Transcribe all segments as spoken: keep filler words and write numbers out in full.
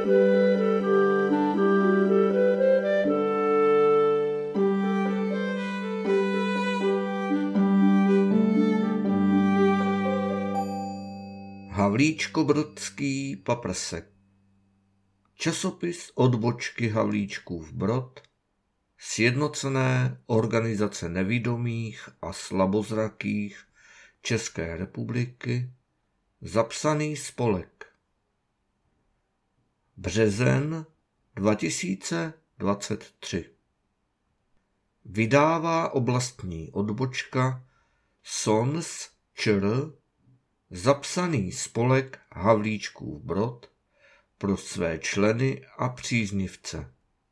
Havlíčkobrodský paprsek. Časopis odbočky Havlíčkův Brod, Sjednocené organizace nevidomých a slabozrakých České republiky, zapsaný spolek. Březen dva tisíce dvacet tři. Vydává oblastní odbočka S O N S ČR, zapsaný spolek Havlíčkův Brod, pro své členy a příznivce.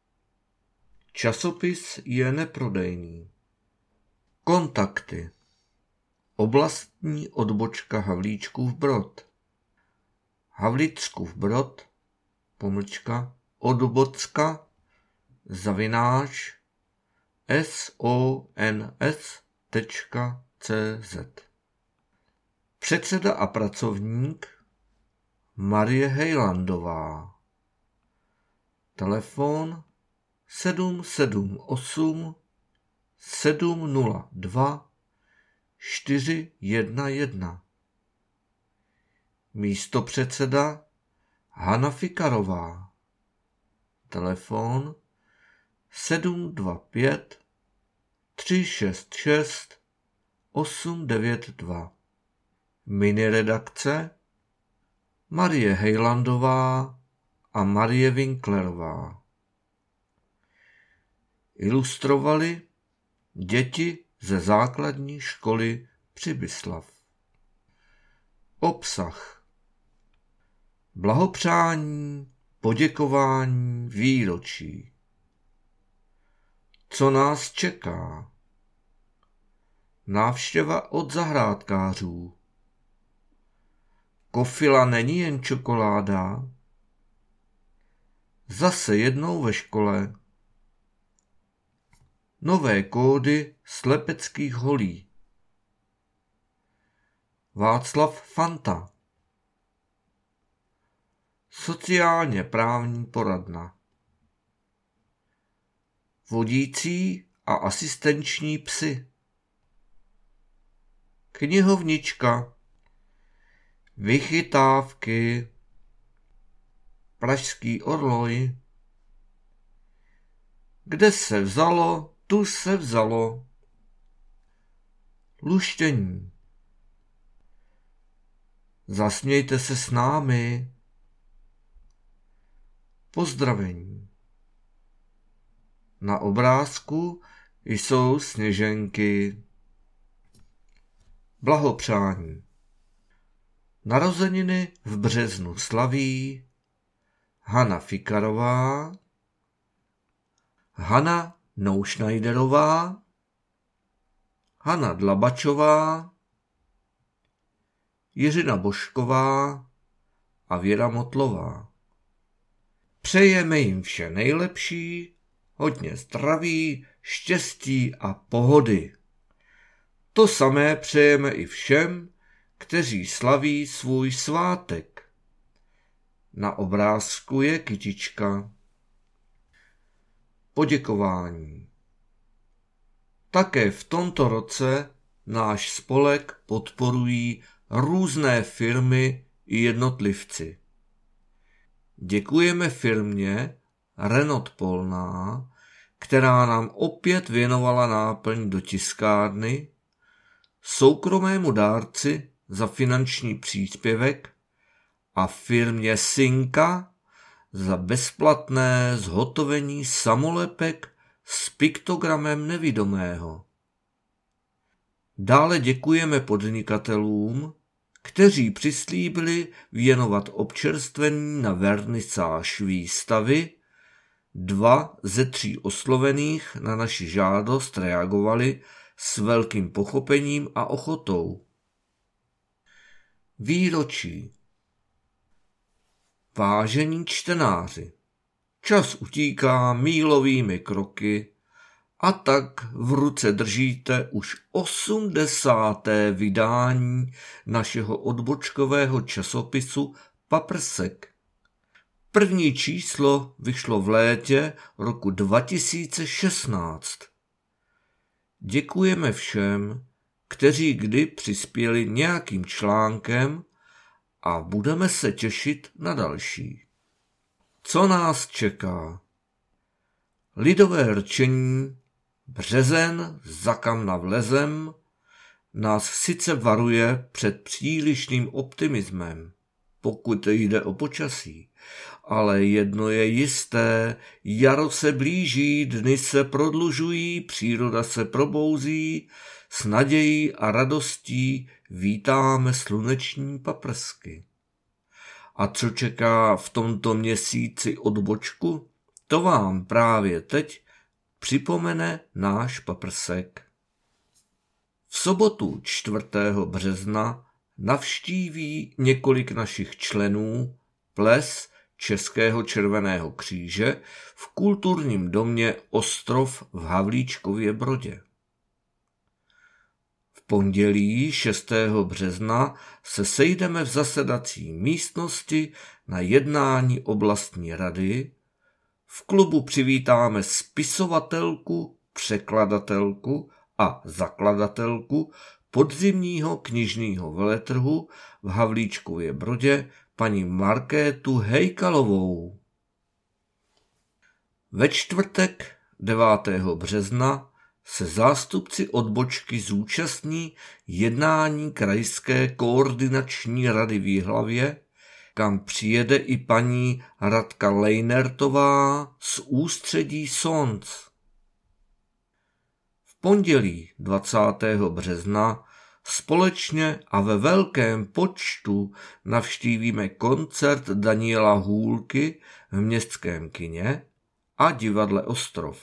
Časopis je neprodejný. Kontakty. Oblastní odbočka Havlíčkův Brod. Havlíčkův Brod, pomlčka, odbocka, zavináč, sons tečka cz. Předseda a pracovník Marie Hejlandová. Telefon sedm sedm osm sedm nula dva čtyři jedna jedna. Místopředseda Hana Fikarová. Telefon sedm dva pět tři šest šest osm devět dva. Miniredakce Marie Hejlandová a Marie Winklerová. Ilustrovali děti ze základní školy Přibyslav. Obsah. Blahopřání, poděkování, výročí. Co nás čeká? Návštěva od zahrádkářů. Kofila není jen čokoláda. Zase jednou ve škole. Nové kódy slepeckých holí. Václav Fanta. Sociálně právní poradna. Vodící a asistenční psy. Knihovnička. Vychytávky. Pražský orloj. Kde se vzalo, tu se vzalo. Luštění. Zasmějte se s námi. Pozdravení. Na obrázku jsou sněženky. Blahopřání. Narozeniny v březnu slaví Hana Fikarová, Hana Noušnajderová, Hana Dlabačová, Jiřina Božková a Věra Motlová. Přejeme jim vše nejlepší, hodně zdraví, štěstí a pohody. To samé přejeme i všem, kteří slaví svůj svátek. Na obrázku je kytička. Poděkování. Také v tomto roce náš spolek podporují různé firmy i jednotlivci. Děkujeme firmě Renot Polná, která nám opět věnovala náplň do tiskárny, soukromému dárci za finanční příspěvek a firmě Synka za bezplatné zhotovení samolepek s piktogramem nevidomého. Dále děkujeme podnikatelům, kteří přislíbili věnovat občerstvení na vernisáž výstavy. Dva ze tří oslovených na naši žádost reagovali s velkým pochopením a ochotou. Výročí. Vážení čtenáři, čas utíká mílovými kroky a tak v ruce držíte už osmdesáté vydání našeho odbočkového časopisu Paprsek. První číslo vyšlo v létě roku dva tisíce šestnáct. Děkujeme všem, kteří kdy přispěli nějakým článkem a budeme se těšit na další. Co nás čeká? Lidové rčení březen za kam navlezem nás sice varuje před přílišným optimismem, pokud jde o počasí, ale jedno je jisté, jaro se blíží, dny se prodlužují, příroda se probouzí, s nadějí a radostí vítáme sluneční paprsky. A co čeká v tomto měsíci odbočku, to vám právě teď připomene náš paprsek. V sobotu čtvrtého března navštíví několik našich členů ples Českého červeného kříže v kulturním domě Ostrov v Havlíčkově Brodě. V pondělí šestého března se sejdeme v zasedací místnosti na jednání oblastní rady. V klubu přivítáme spisovatelku, překladatelku a zakladatelku podzimního knižního veletrhu v Havlíčkově Brodě paní Markétu Hejkalovou. Ve čtvrtek devátého března se zástupci odbočky zúčastní jednání Krajské koordinační rady v Jihlavě, kam přijede i paní Radka Lejnertová z ústředí S O N C. V pondělí dvacátého března společně a ve velkém počtu navštívíme koncert Daniela Hůlky v Městském kině a divadle Ostrov.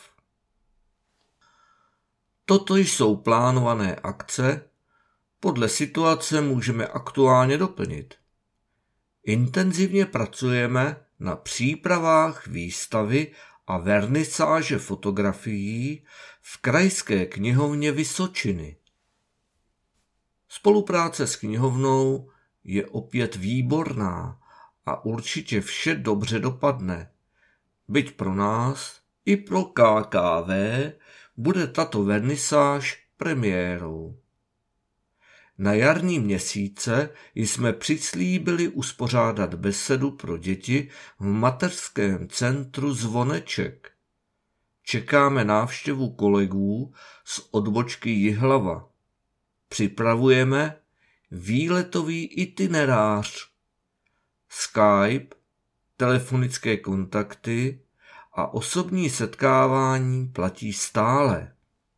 Toto jsou plánované akce, podle situace můžeme aktuálně doplnit. Intenzivně pracujeme na přípravách výstavy a vernisáže fotografií v Krajské knihovně Vysočiny. Spolupráce s knihovnou je opět výborná a určitě vše dobře dopadne. Byť pro nás i pro K K V bude tato vernisáž premiérou. Na jarní měsíce jsme přislíbili uspořádat besedu pro děti v mateřském centru Zvoneček. Čekáme návštěvu kolegů z odbočky Jihlava. Připravujeme výletový itinerář. Skype, telefonické kontakty a osobní setkávání platí stále.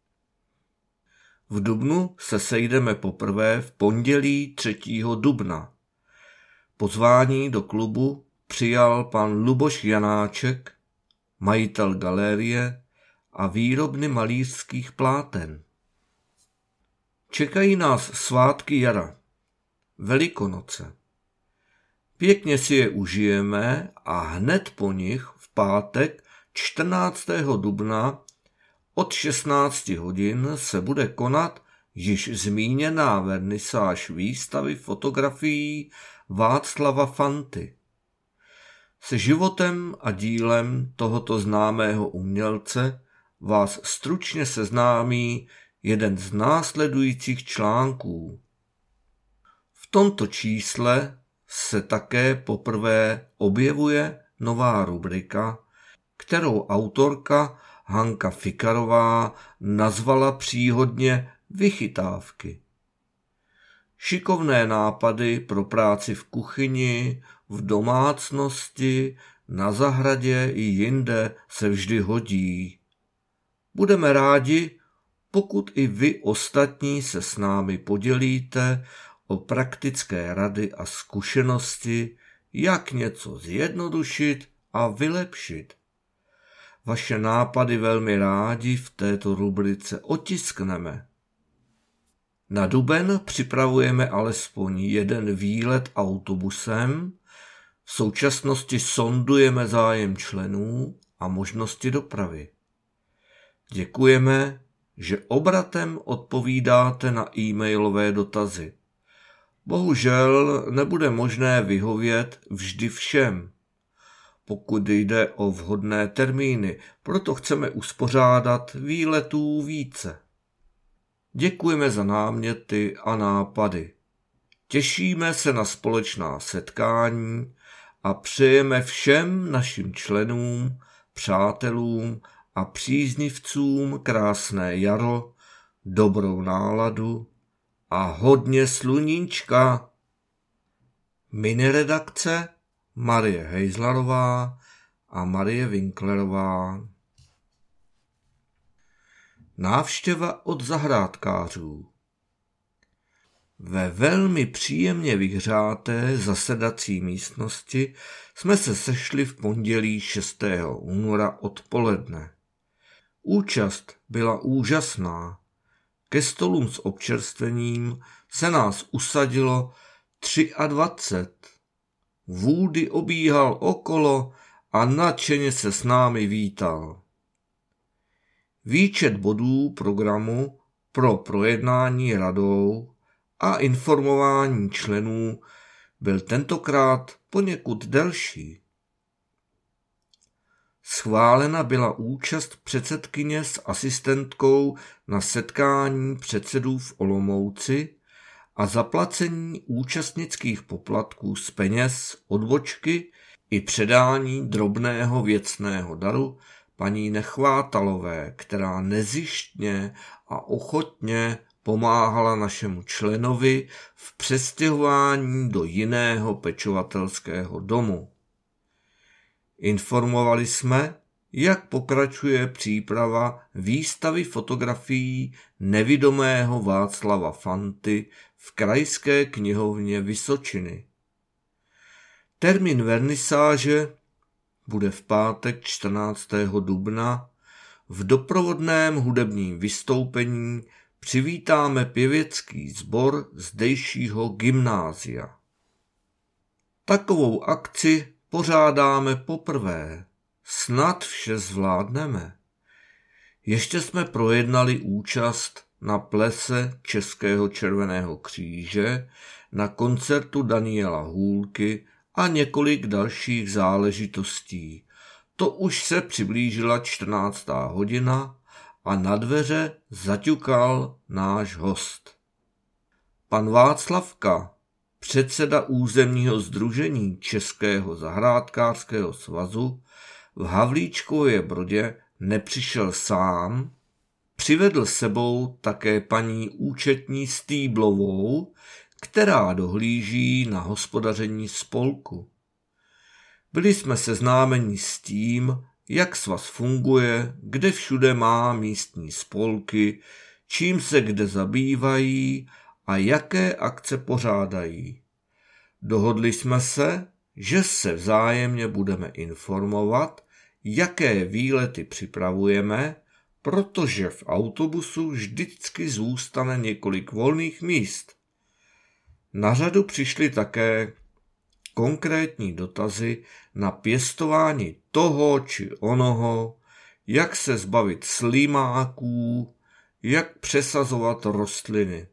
V dubnu se sejdeme poprvé v pondělí třetího dubna. Pozvání do klubu přijal pan Luboš Janáček, majitel galerie a výrobny malířských pláten. Čekají nás svátky jara, Velikonoce. Pěkně si je užijeme a hned po nich v pátek čtrnáctého dubna od šestnácti hodin se bude konat již zmíněná vernisáž výstavy fotografií Václava Fanty. Se životem a dílem tohoto známého umělce vás stručně seznámí jeden z následujících článků. V tomto čísle se také poprvé objevuje nová rubrika, kterou autorka Hanka Fikarová nazvala příhodně Vychytávky. Šikovné nápady pro práci v kuchyni, v domácnosti, na zahradě i jinde se vždy hodí. Budeme rádi, pokud i vy ostatní se s námi podělíte o praktické rady a zkušenosti, jak něco zjednodušit a vylepšit. Vaše nápady velmi rádi v této rubrice otiskneme. Na duben připravujeme alespoň jeden výlet autobusem, v současnosti sondujeme zájem členů a možnosti dopravy. Děkujeme, že obratem odpovídáte na e-mailové dotazy. Bohužel nebude možné vyhovět vždy všem. pokud jde o vhodné termíny, proto chceme uspořádat výletů více. Děkujeme za náměty a nápady. Těšíme se na společná setkání a přejeme všem našim členům, přátelům a příznivcům krásné jaro, dobrou náladu a hodně sluníčka. Miniredakce Marie Hejzlarová a Marie Winklerová. Návštěva od zahrádkářů. Ve velmi příjemně vyhřáté zasedací místnosti jsme se sešli v pondělí šestého února odpoledne. Účast byla úžasná. Ke stolům s občerstvením se nás usadilo dvacet tři. Woody obíhal okolo a nadšeně se s námi vítal. Výčet bodů programu pro projednání radou a informování členů byl tentokrát poněkud delší. Schválena byla účast předsedkyně s asistentkou na setkání předsedů v Olomouci a zaplacení účastnických poplatků z peněz, odbočky i předání drobného věcného daru paní Nechvátalové, která nezištně a ochotně pomáhala našemu členovi v přestěhování do jiného pečovatelského domu. Informovali jsme, jak pokračuje příprava výstavy fotografií nevidomého Václava Fanty v Krajské knihovně Vysočiny. Termín vernisáže bude v pátek čtrnáctého dubna. V doprovodném hudebním vystoupení přivítáme pěvecký sbor zdejšího gymnázia. Takovou akci pořádáme poprvé. Snad vše zvládneme. Ještě jsme projednali účast na plese Českého červeného kříže, na koncertu Daniela Hůlky a několik dalších záležitostí. To už se přiblížila čtrnáctá hodina a na dveře zaťukal náš host. Pan Václavka, předseda územního sdružení Českého zahrádkářského svazu, v Havlíčkově Brodě nepřišel sám, přivedl sebou také paní účetní Stýblovou, která dohlíží na hospodaření spolku. Byli jsme seznámeni s tím, jak svaz funguje, kde všude má místní spolky, čím se kde zabývají a jaké akce pořádají. Dohodli jsme se, že se vzájemně budeme informovat, jaké výlety připravujeme, protože v autobusu vždycky zůstane několik volných míst. Na řadu přišly také konkrétní dotazy na pěstování toho či onoho, jak se zbavit slimáků, jak přesazovat rostliny.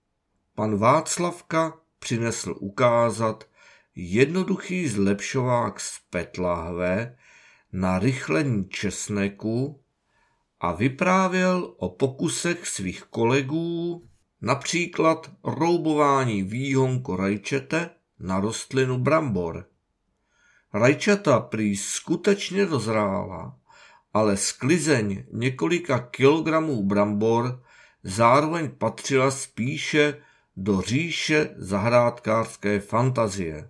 Pan Václavka přinesl ukázat jednoduchý zlepšovák z PET lahve na rychlení česneku a vyprávěl o pokusech svých kolegů, například roubování výhonku rajčete na rostlinu brambor. Rajčata prý skutečně dozrála, ale sklizeň několika kilogramů brambor zároveň patřila spíše do říše zahrádkářské fantazie.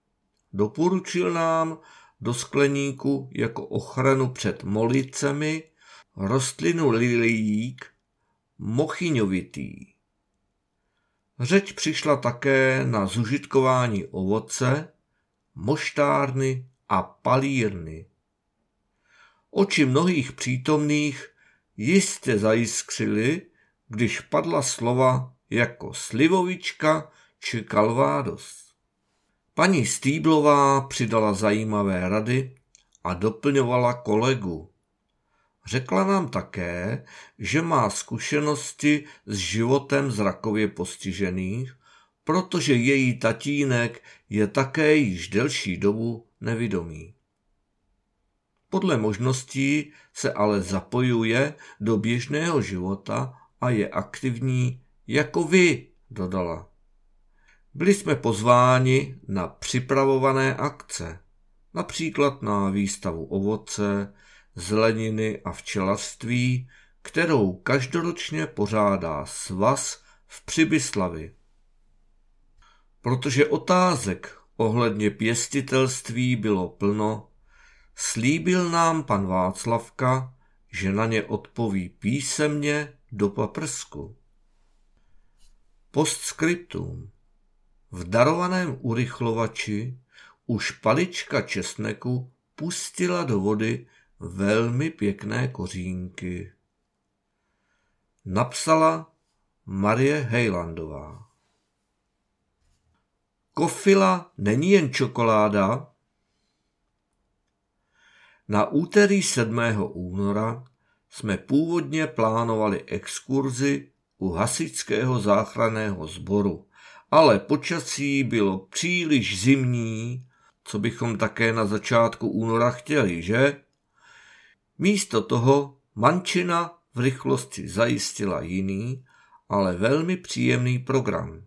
Doporučil nám do skleníku jako ochranu před molicemi rostlinu lilijík mochyňovitý. Řeč přišla také na zužitkování ovoce, moštárny a palírny. Oči mnohých přítomných jistě zajiskřily, když padla slova jako slivovička či kalvádos. Paní Stýblová přidala zajímavé rady a doplňovala kolegu. Řekla nám také, že má zkušenosti s životem zrakově postižených, protože její tatínek je také již delší dobu nevidomý. Podle možností se ale zapojuje do běžného života a je aktivní jako vy, dodala. Byli jsme pozváni na připravované akce, například na výstavu ovoce, zeleniny a včelařství, kterou každoročně pořádá svaz v Přibyslavi. Protože otázek ohledně pěstitelství bylo plno, slíbil nám pan Václavka, že na ně odpoví písemně do paprsku. Postscriptum. V darovaném urychlovači už palička česneku pustila do vody velmi pěkné kořínky. Napsala Marie Hejlandová. Kofila není jen čokoláda. Na úterý sedmého února jsme původně plánovali exkurzi u hasičského záchranného sboru, ale počasí bylo příliš zimní, co bychom také na začátku února chtěli, že? Místo toho mančina v rychlosti zajistila jiný, ale velmi příjemný program.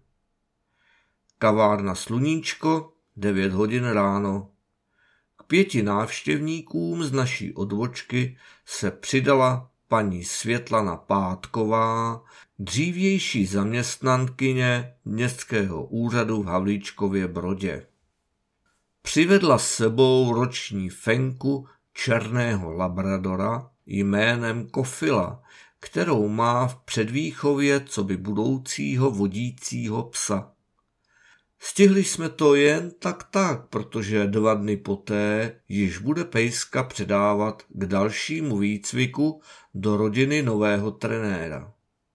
Kavárna Sluníčko, devět hodin ráno. K pěti návštěvníkům z naší odbočky se přidala paní Světlana Pátková, dřívější zaměstnankyně městského úřadu v Havlíčkově Brodě. Přivedla s sebou roční fenku černého labradora jménem Kofila, kterou má v předvýchově coby budoucího vodícího psa. Stihli jsme to jen tak tak, protože dva dny poté již bude pejska předávat k dalšímu výcviku do rodiny nového trenéra.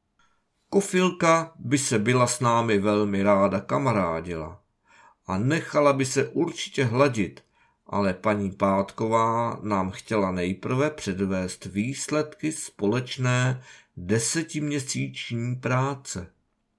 Kofilka by se byla s námi velmi ráda kamarádila a nechala by se určitě hladit, ale paní Pátková nám chtěla nejprve předvést výsledky společné desetiměsíční práce.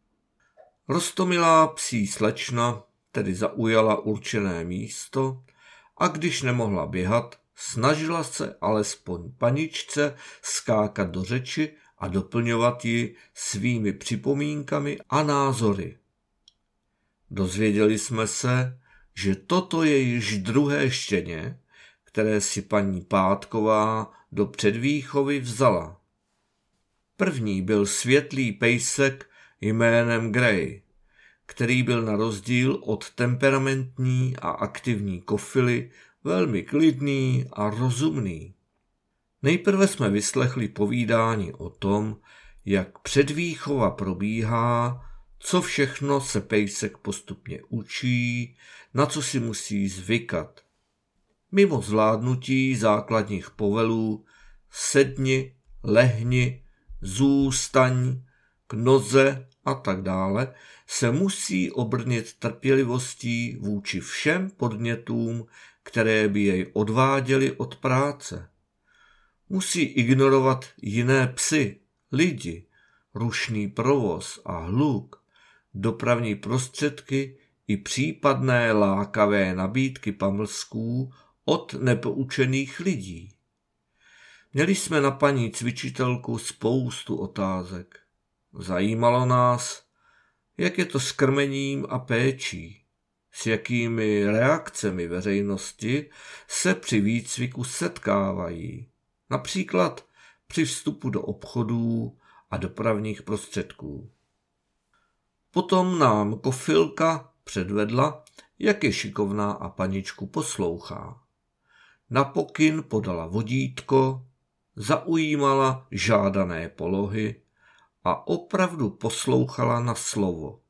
Roztomilá psí slečna tedy zaujala určené místo a když nemohla běhat, snažila se alespoň paničce skákat do řeči a doplňovat ji svými připomínkami a názory. Dozvěděli jsme se, že toto je již druhé štěně, které si paní Pátková do předvýchovy vzala. První byl světlý pejsek jménem Grey, který byl na rozdíl od temperamentní a aktivní Kofily velmi klidný a rozumný. Nejprve jsme vyslechli povídání o tom, jak předvýchova probíhá, co všechno se pejsek postupně učí, na co si musí zvykat. Mimo zvládnutí základních povelů sedni, lehni, zůstaň, k noze a tak dále, se musí obrnit trpělivostí vůči všem podnětům, které by jej odváděly od práce. Musí ignorovat jiné psy, lidi, rušný provoz a hluk, dopravní prostředky i případné lákavé nabídky pamlsků od nepoučených lidí. Měli jsme na paní cvičitelku spoustu otázek. Zajímalo nás, jak je to s krmením a péčí, s jakými reakcemi veřejnosti se při výcviku setkávají, například při vstupu do obchodů a dopravních prostředků. Potom nám Kofilka předvedla, jak je šikovná a paničku poslouchá. Na pokyn podala vodítko, zaujímala žádané polohy a opravdu poslouchala na slovo.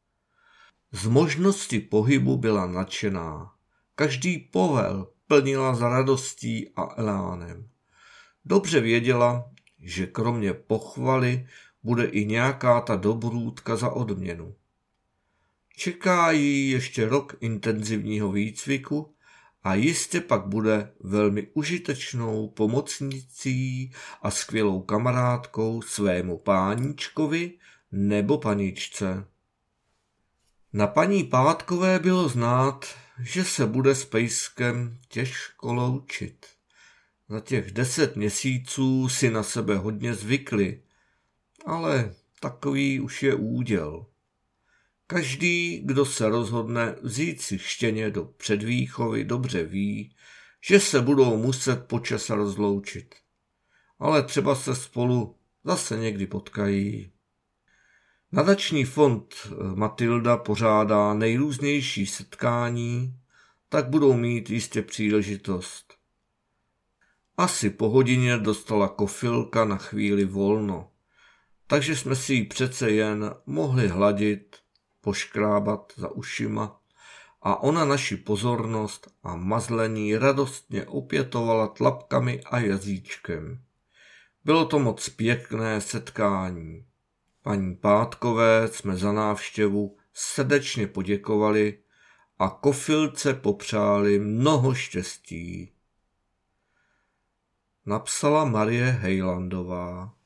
Z možnosti pohybu byla nadšená. Každý povel plnila s radostí a elánem. Dobře věděla, že kromě pochvaly bude i nějaká ta dobrůdka za odměnu. Čeká jí ještě rok intenzivního výcviku a jistě pak bude velmi užitečnou pomocnicí a skvělou kamarádkou svému páníčkovi nebo paničce. Na paní Pátkové bylo znát, že se bude s pejskem těžko loučit. Za těch deset měsíců si na sebe hodně zvykli, ale takový už je úděl. Každý, kdo se rozhodne vzít si chštěně do předvýchovy, dobře ví, že se budou muset počas rozloučit. Ale třeba se spolu zase někdy potkají. Nadační fond Matilda pořádá nejrůznější setkání, tak budou mít jistě příležitost. Asi po hodině dostala Kofilka na chvíli volno, takže jsme si ji přece jen mohli hladit, poškrábat za ušima a ona naši pozornost a mazlení radostně opětovala tlapkami a jazyčkem. Bylo to moc pěkné setkání. Paní Pátkové jsme za návštěvu srdečně poděkovali a Kofilce popřáli mnoho štěstí. Napsala Marie Hejlandová.